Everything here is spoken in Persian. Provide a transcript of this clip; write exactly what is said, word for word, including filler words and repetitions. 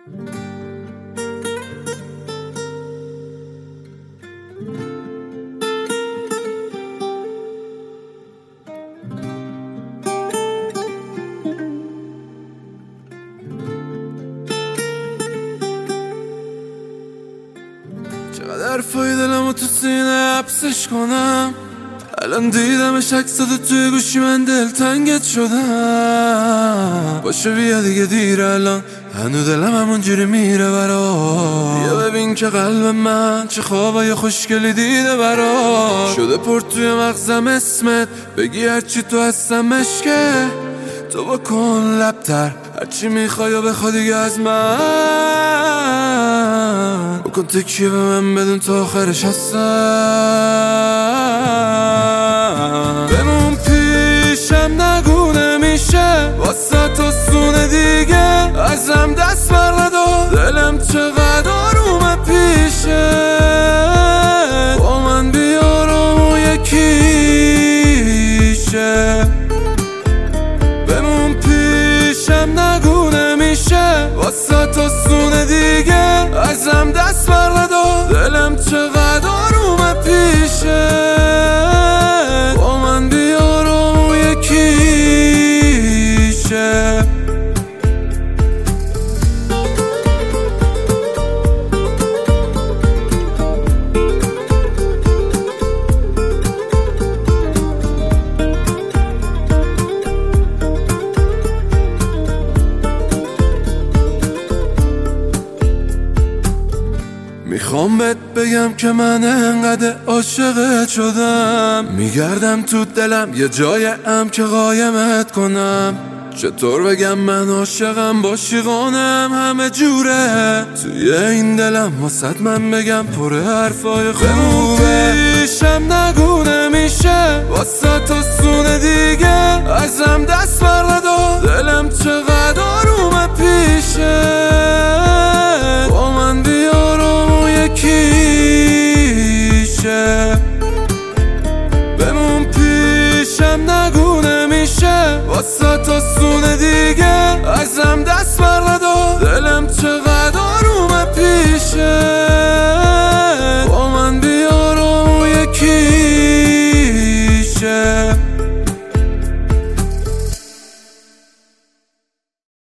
چقدر فای دلمو تو سینه حبسش کنم، الان دیدمش عکساتو توی گوشی من دلتنگت شدم. باشه بیا دیگه دیر الان، هنو دلم همونجوری میره برا. بیا ببین که قلب من چه خوابای خوشگلی دیده برا. شده پر توی مغزم اسمت، بگی هرچی تو هستمش که تو بکن لبتر، هرچی میخوای و بخوای دیگه از من. بکن تکیه به من بدون تا آخرش هستم. بمون پیشم نگو نمیشه، واسه تو سونه دیگه ازم دست بر ندار. دلم چقدر آرومه پیشه، با من بیار و یکیشه. بمون پیشم نگو نمیشه، واسه تو سونه دیگه ازم دست بر ندار. دلم چقدر آرومه پیشه، با من بیار و یکیشه. میخوام بهت بگم که من انقدر عاشقت شدم، میگردم تو دلم یه جای ام که قایمت کنم. چطور بگم من عاشقم، باشی قانم همه جوره. توی این دلم واسد من بگم پر حرفای خوبه. پیشم نگو نمیشه، واسه تو سونه دیگه ازم دست بر ندار. دلم چقدر آرومه پیشه، با من بیار و یکیشه. بمون پیشم نگو نمیشه، واسه تو سونه دیگه ازم دست